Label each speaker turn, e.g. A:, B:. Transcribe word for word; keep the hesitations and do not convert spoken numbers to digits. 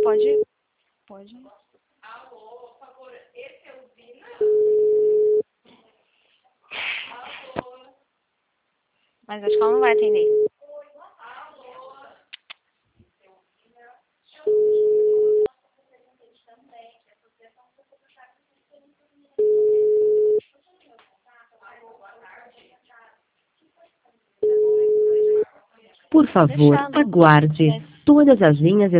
A: Pode, pode.
B: Alô, por favor, esse é o Zina? Alô?
A: Mas acho que ela não vai atender.
C: Por favor,
A: Deixando.
C: aguarde. Todas as linhas